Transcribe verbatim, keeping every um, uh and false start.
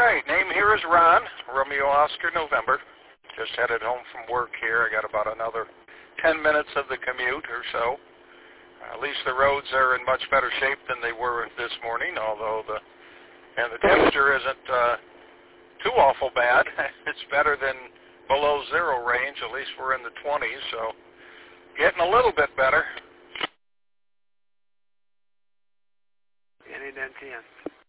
right, name here is Ron, Romeo Oscar November. Just headed home from work here. I got about another ten minutes of the commute or so. Uh, at least the roads are in much better shape than they were this morning, although the and the temperature isn't uh, too awful bad. It's better than below zero range. At least we're in the twenties, so getting a little bit better. N A N T N.